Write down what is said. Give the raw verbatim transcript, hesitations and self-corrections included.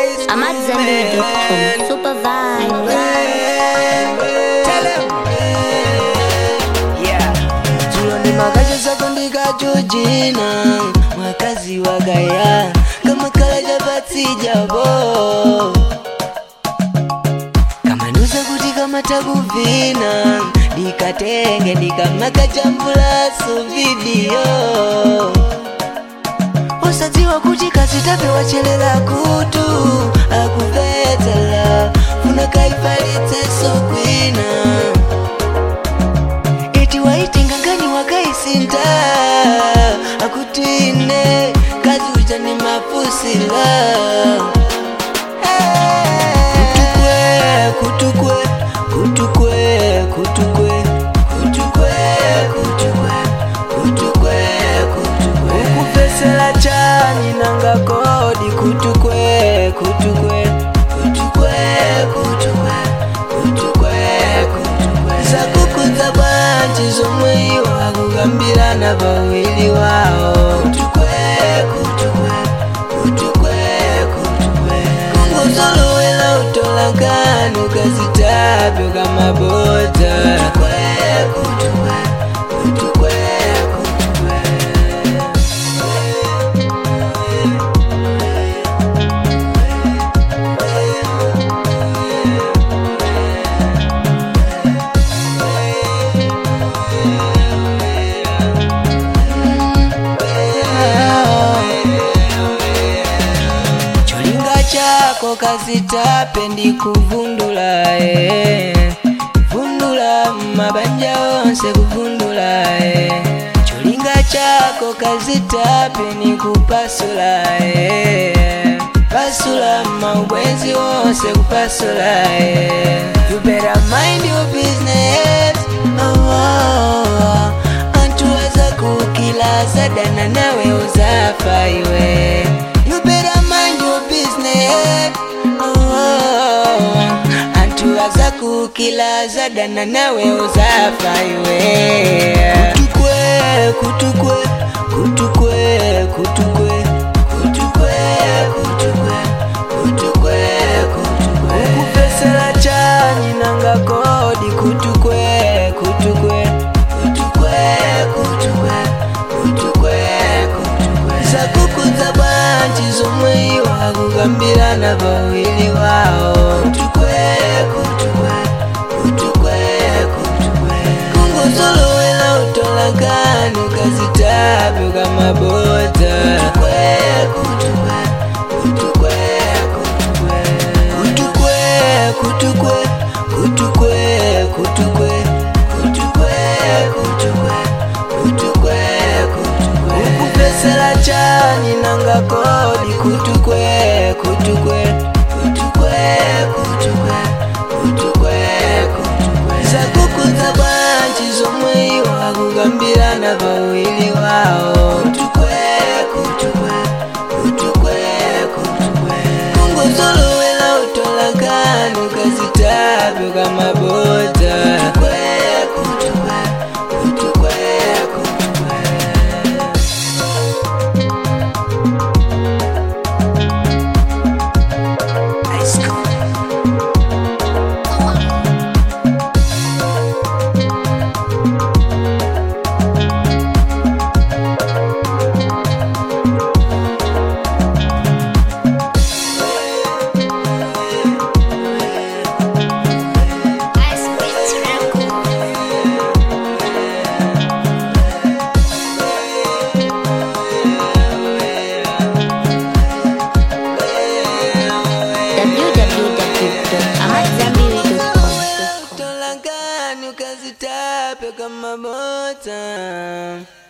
I'm at Zambia dot com. Super vibe. Tell him. Yeah. Tuloni makaja sakundika chujina mwakazi wagaya kama kala japati jabo kama nusa kuti kama takuvina dikatenge dikamaka chambula su video osatiwa kuti kasitape wachelela kutu akuvetala funa kaifalitse sokwina eti waitenga ngani wakaisinta akutine kazi ujani mapusila kutukwe kutukwe kutukwe kutukwe kutukwe kutukwe kutukwe ukufesela chani nanga kodi kutukwe kutukwe kutukwe kutukwe kutukwe kutukwe sakukuza banji zomwiwa kugambirana bawili wao kutukwe kutukwe kutukwe kutukwe kunguzoluwela utolakani ukazitapyo kama bota kutukwe kutukwe kutukwe kutukwe chako kasitape ndi kuvundula eh. Vundula mabanja onse kuvundula eh. Cholinga chako kasitape ni kupasula eh. Pasula maubwenzi onse kupasula eh. You better mind your business oh, oh, oh. Antu waza kukila zadana nawe uzafa iwe. You better mind your business oh, antu waza kukila zadana nawe uzafa iwe. Kutukwe, kutukwe, kutukwe, kutukwe, kutukwe, kutukwe, kutukwe, kutukwe. Ukufesela chani nanga kodi kutukwe, kutukwe, kutukwe, kutukwe, kutukwe, kutukwe. Sakukuza banji zomwiwa kugambirana bawili wao kutukwe, kutukwe, kutukwe, kutukwe. Kunguzoluwela utolakani ukazitapyo kama bota kutukwe, kutukwe, kutukwe, kutukwe, kutukwe, kutukwe, kutukwe, kutukwe, kutukwe, kutukwe, kutukwe. Ukufesela chani nanga kodi kutukwe, kutukwe, kutukwe, kutukwe, kutukwe, kutukwe. Sakukuza banji zomwiwa kugambirana bawili wao kutukwe, kutukwe, kutukwe, kutukwe. Kunguzoluwela utolakani ukazitapyo kama bota kutukwe, kutukwe, kutukwe, kutukwe. Ice cold. w w w dot amadzambiri dot com. Utolakani ukazitapyo kama bota